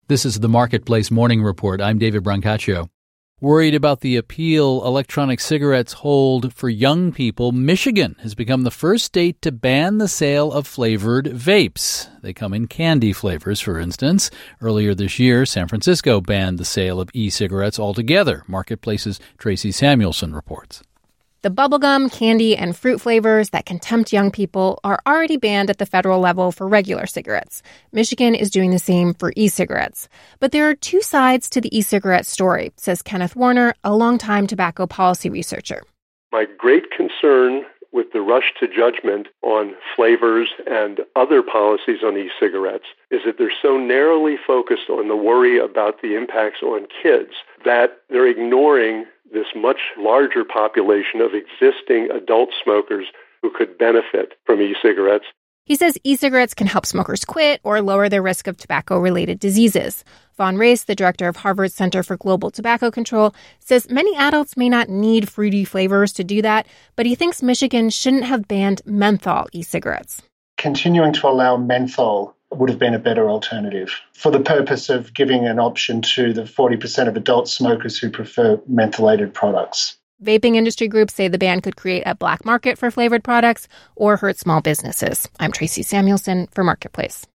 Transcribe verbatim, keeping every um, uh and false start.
This is the Marketplace Morning Report. I'm David Brancaccio. Worried about the appeal electronic cigarettes hold for young people, Michigan has become the first state to ban the sale of flavored vapes. They come in candy flavors, for instance. Earlier this year, San Francisco banned the sale of e-cigarettes altogether. Marketplace's Tracy Samuelson reports. The bubblegum, candy, and fruit flavors that can tempt young people are already banned at the federal level for regular cigarettes. Michigan is doing the same for e-cigarettes. But there are two sides to the e-cigarette story, says Kenneth Warner, a longtime tobacco policy researcher. My great concern with the rush to judgment on flavors and other policies on e-cigarettes is that they're so narrowly focused on the worry about the impacts on kids that they're ignoring this much larger population of existing adult smokers who could benefit from e-cigarettes. He says e-cigarettes can help smokers quit or lower their risk of tobacco-related diseases. Vaughn Race, the director of Harvard's Center for Global Tobacco Control, says many adults may not need fruity flavors to do that, but he thinks Michigan shouldn't have banned menthol e-cigarettes. Continuing to allow menthol would have been a better alternative for the purpose of giving an option to the forty percent of adult smokers who prefer mentholated products. Vaping industry groups say the ban could create a black market for flavored products or hurt small businesses. I'm Tracy Samuelson for Marketplace.